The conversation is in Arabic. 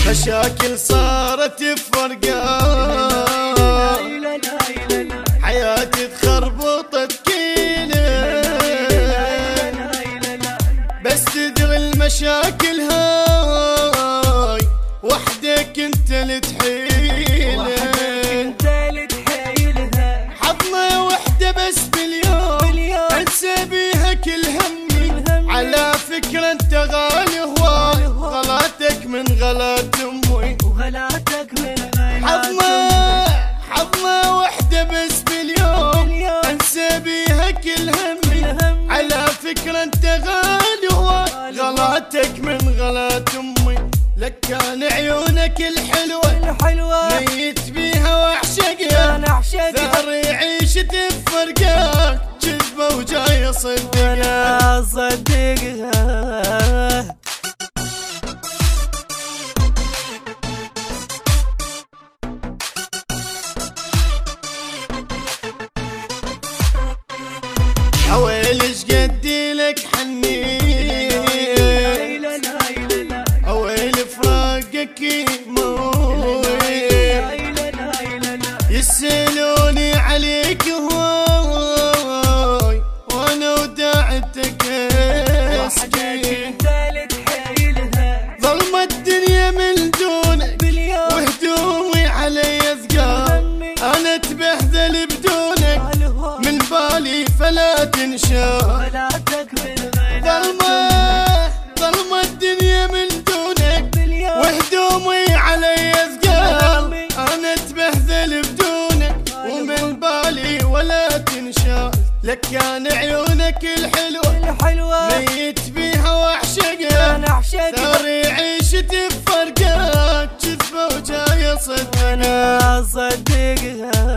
مشاكل صارت بفرقة، حياتي تخربطت كيلة، بس تدري المشاكل هاي وحدك انت اللي تحيلها، حظنا وحدة بس باليوم انسى بيها كل همي، على فكرة انت غالي هواي، غلاتك من غلات امي، حظنا وحدة بس باليوم انسى بيها كل همي، على فكرة انت غالي هواي، غلاتك من غلات امي. لك كان عيونك الحلوة ميت بيها واعشقها، ثاري عيشتي بفرقاك، كذبة وجاي اصدقها. اويلش قدي لك حنين، اويل فراقك يموي، يسألوني عليك هواي، وانا وداعتك اسكي، ظلمة الدنيا من دونك وهدومي علي ثقال، انا اتبهذل بدونك من بالي فلا تنشا، ظلمة الدنيا من دونك وهدومي علي ثقال، انا اتبهذل بدونك ومن بالي ولا تنشا. لك كان عيونك الحلوة ميت بيها واعشقها، ثاري عيشتي بفرقاك، كذبة وجاي اصدقها.